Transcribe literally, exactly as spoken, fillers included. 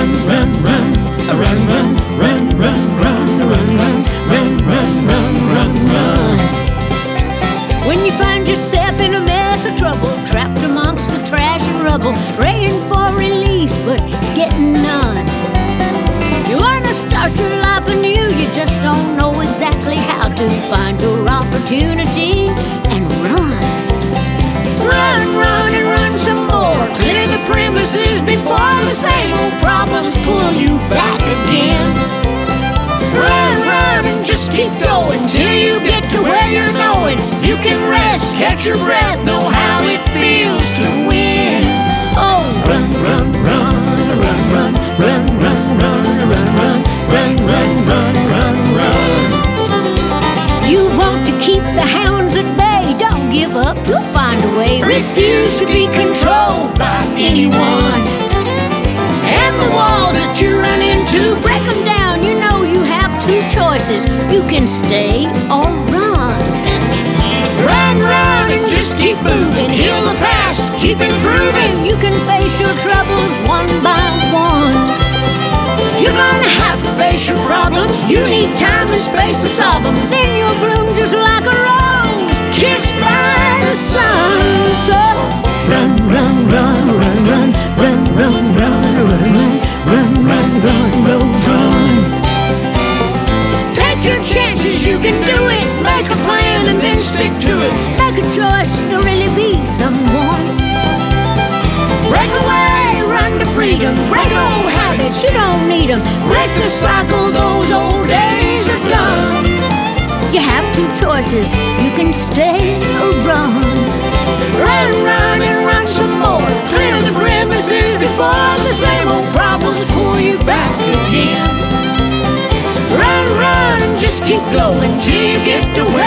run, run, run, run, run, run, run, run, run, run, run, run, run, run, run. When you find yourself in a mess of trouble, trapped amongst the trash and rubble, praying for relief but getting none. You wanna start your life anew, you just don't know exactly how to find your opportunity and run. Run, run, and run some more. Clear the premises before the same old problems pull you back again. Run, run, and just keep going till you get to where you're going. You can rest, catch your breath, know how it feels to win. Oh, run, run, run, run, run, run, run, run, run, run, run, run, run, run, run. You want to keep the hounds at bay, don't give up, you'll find a way. Refuse to be controlled by anyone. And the walls that you run into, break them down. You know you have two choices, you can stay or run. Run, run, and just keep moving. Heal the past, keep improving. You can face your troubles one by one. You're gonna have to face your problems. You need time and space to solve them. Then you'll bloom just like a rose, kissed by the sun. So run, run, run, run, run, run, run, run, run, run, run, run, rose, run. Take your chances, you can do it. Make a plan and then stick to it. Make a choice to really be someone. Break away, run to freedom. Break old habits, you don't need them. Break the cycle, those old days are done. You have two choices, you can stay or run. Run, run, and run some more. Clear the premises before the same old problems pull you back again. Run, run, and just keep going till you get to where